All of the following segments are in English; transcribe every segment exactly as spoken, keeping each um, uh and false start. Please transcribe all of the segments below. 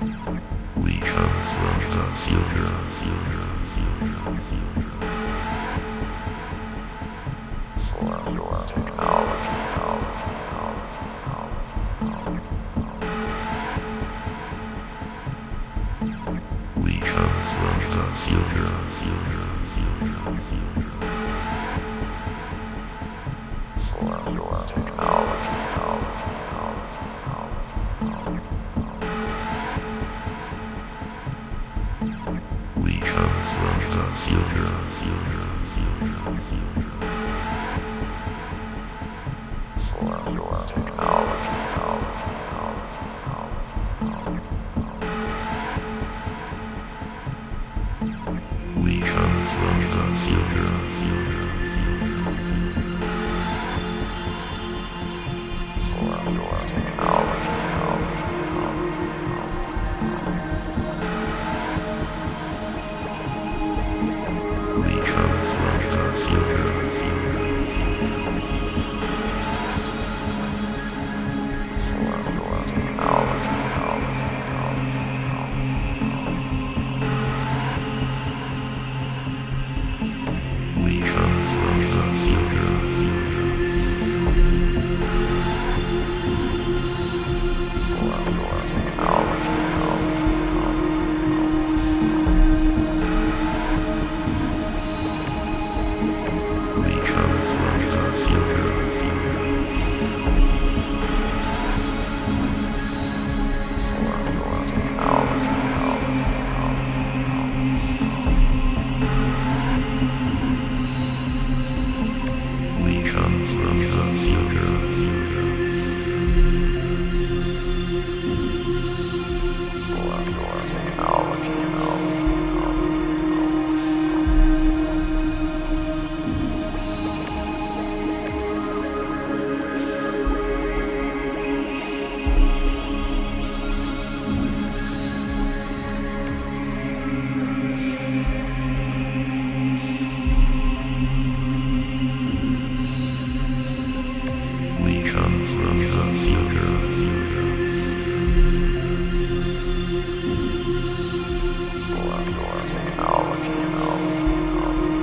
We come from the future, future, future, future. For your technology, knowledge, knowledge, knowledge, knowledge. We come from the future, future, future, future. For your technology, knowledge, knowledge, knowledge, knowledge. We come from the future, future, future, future. For your technology, knowledge, knowledge, knowledge, knowledge. We come from the future, future, future, future. For your technology, knowledge, knowledge, knowledge. We come from the future, future, for your technology, knowledge, knowledge, knowledge. We come from the future, future, for your technology, knowledge, we come from the future, future, for your technology, knowledge, knowledge. We come from the future, future, for your technology, knowledge, knowledge. We come from the future, future, for your technology, knowledge, knowledge.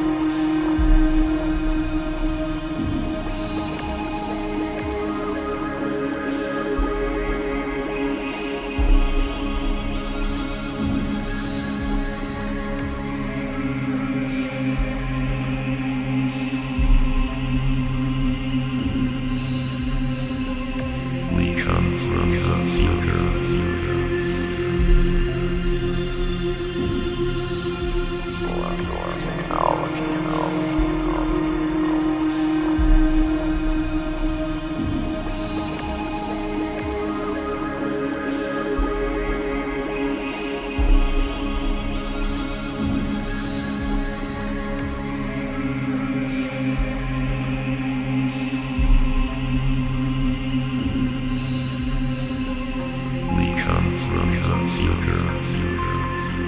We come from the future, future, for your technology, knowledge, knowledge. We come from the future, future,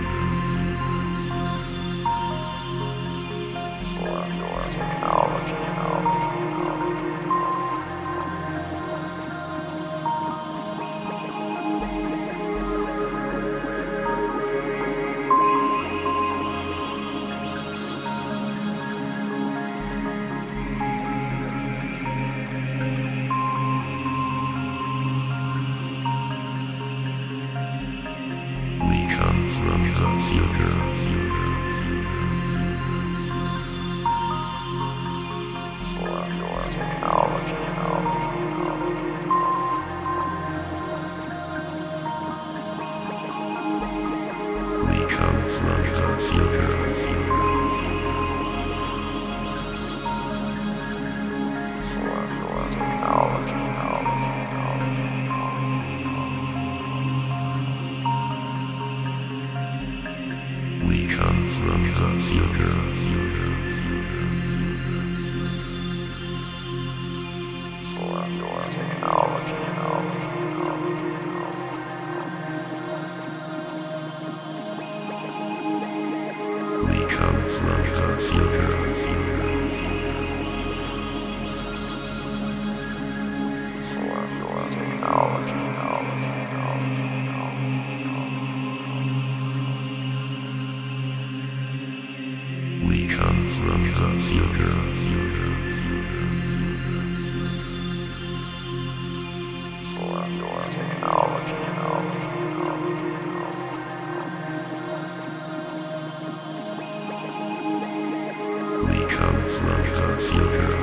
for your technology, knowledge, knowledge. We come from the future, future, for your technology, knowledge, knowledge, knowledge. We come from the future, future, for your technology, knowledge, knowledge, knowledge. We come from the future, future, for your technology, knowledge, knowledge, knowledge. We come from the future, future, for your technology, knowledge, knowledge, knowledge. the future. Cellular technology. We come from the future.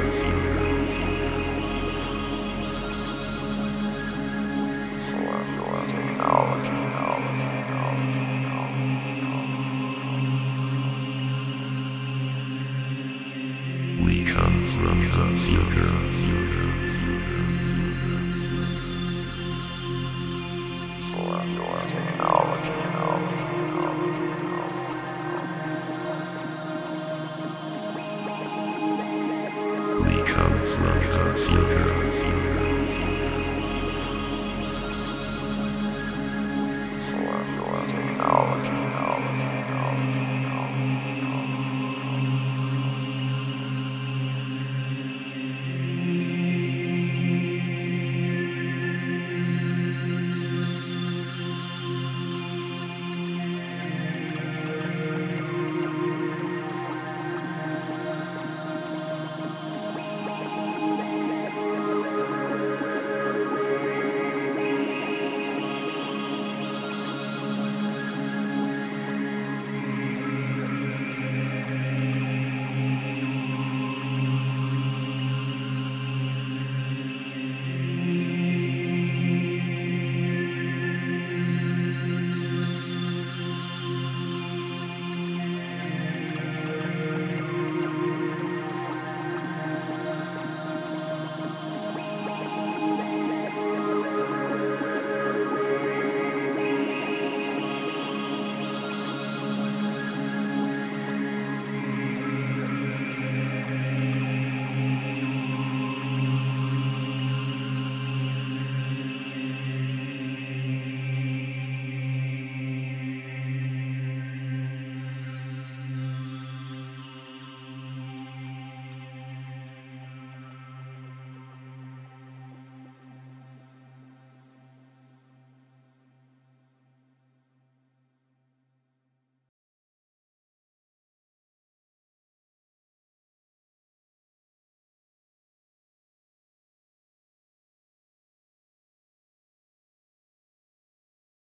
Cellular technology. We come from the future. Cellular technology. We come from the future.